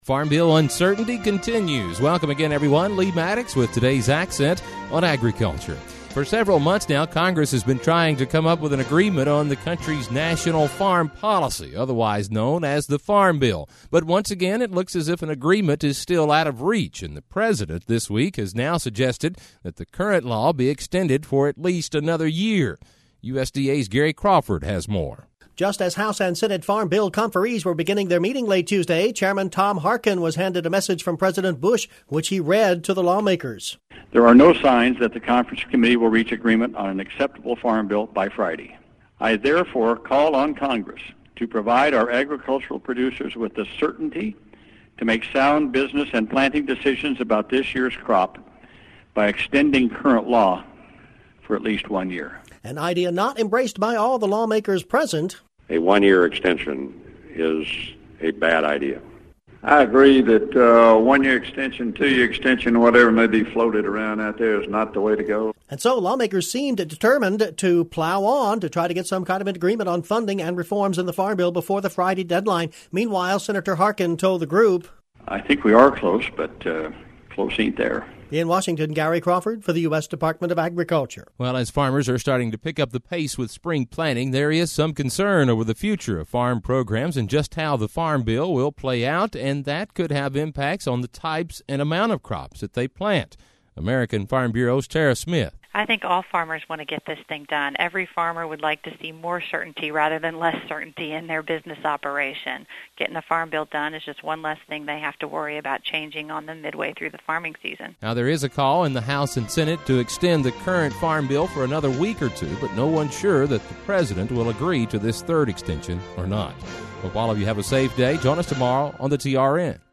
Farm Bill uncertainty continues. Welcome again, everyone. Lee Maddox with today's accent on agriculture. For several months now, Congress has been trying to come up with an agreement on the country's national farm policy, otherwise known as the Farm Bill. But once again, it looks as if an agreement is still out of reach, and the president this week has now suggested that the current law be extended for at least another year. USDA's Gary Crawford has more. Just as House and Senate Farm Bill conferees were beginning their meeting late Tuesday, Chairman Tom Harkin was handed a message from President Bush, which he read to the lawmakers. There are no signs that the conference committee will reach agreement on an acceptable farm bill by Friday. I therefore call on Congress to provide our agricultural producers with the certainty to make sound business and planting decisions about this year's crop by extending current law for at least 1 year. An idea not embraced by all the lawmakers present. A 1-year extension is a bad idea. I agree that 1-year extension, 2-year extension, whatever may be floated around out there is not the way to go. And so lawmakers seemed determined to plow on to try to get some kind of an agreement on funding and reforms in the Farm Bill before the Friday deadline. Meanwhile, Senator Harkin told the group, I think we are close, but close ain't there. In Washington, Gary Crawford for the U.S. Department of Agriculture. Well, as farmers are starting to pick up the pace with spring planting, there is some concern over the future of farm programs and just how the Farm Bill will play out, and that could have impacts on the types and amount of crops that they plant. American Farm Bureau's Tara Smith. I think all farmers want to get this thing done. Every farmer would like to see more certainty rather than less certainty in their business operation. Getting the Farm Bill done is just one less thing they have to worry about changing on them midway through the farming season. Now, there is a call in the House and Senate to extend the current Farm Bill for another week or two, but no one's sure that the president will agree to this third extension or not. Hope all of you have a safe day. Join us tomorrow on the TRN.